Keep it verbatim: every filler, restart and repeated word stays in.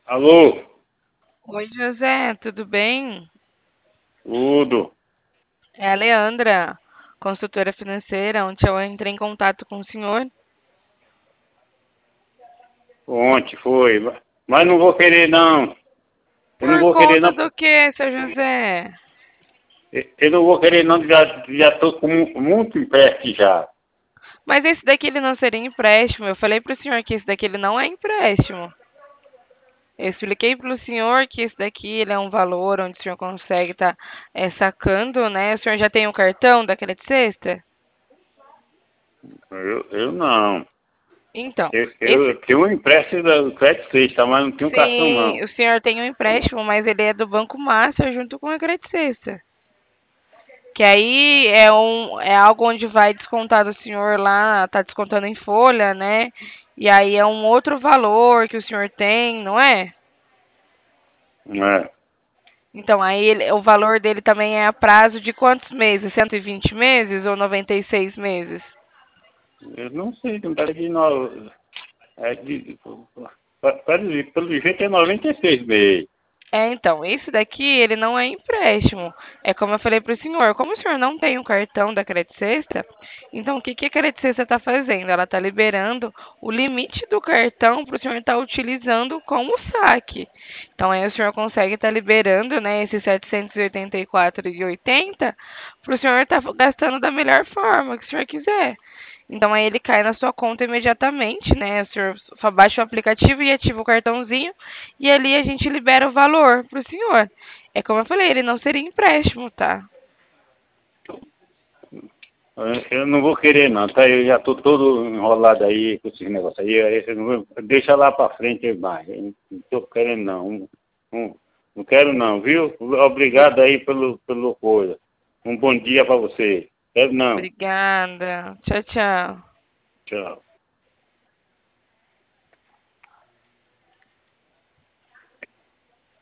Alô? Oi, José, tudo bem? Tudo. É a Leandra, consultora financeira. Ontem eu entrei em contato com o senhor. Ontem foi. Mas não vou querer não. Eu não Por vou querer conta não. do que, seu José? Eu não vou querer não. Já, já tô com muito empréstimo já. Mas esse daqui ele não seria empréstimo. Eu falei para o senhor que esse daqui ele não é empréstimo. Eu expliquei para o senhor que esse daqui ele é um valor onde o senhor consegue estar sacando, né? O senhor já tem o cartão da Credit Sexta? Eu, eu não. Então, Eu, esse eu tenho um empréstimo do Crédito Sexta, mas não tenho cartão sim, não. o senhor tem um empréstimo, mas ele é do Banco Master junto com a Credit Sexta. Que aí é, um, é algo onde vai descontar do senhor lá, tá descontando em folha, né? E aí é um outro valor que o senhor tem, não é? Não é? Então, aí ele- o valor dele também é a prazo de quantos meses? Cento e vinte meses ou noventa e seis meses? Eu não sei. Não tá de no... é de, pelo, pelo jeito é noventa e seis meses. É, então, esse daqui, ele não é empréstimo. É como eu falei para o senhor, como o senhor não tem um cartão da Credit Sexta, então o que, que a Credit Sexta está fazendo? Ela está liberando o limite do cartão para o senhor estar utilizando como saque. Então, aí o senhor consegue estar liberando, né, esses setecentos e oitenta e quatro e oitenta para o senhor estar gastando da melhor forma que o senhor quiser. Então aí ele cai na sua conta imediatamente, né? O senhor só baixa o aplicativo e ativa o cartãozinho e ali a gente libera o valor para o senhor. É como eu falei, ele não seria empréstimo, tá? Eu não vou querer não, tá? Eu já tô todo enrolado aí com esses negócios aí. aí eu não vou- Deixa lá pra frente mais. Eu não tô querendo não. Não, não não quero não, viu? Obrigado aí pelo, pelo coisa. Um bom dia pra você. Quero não. Obrigada. Tchau, tchau. Tchau.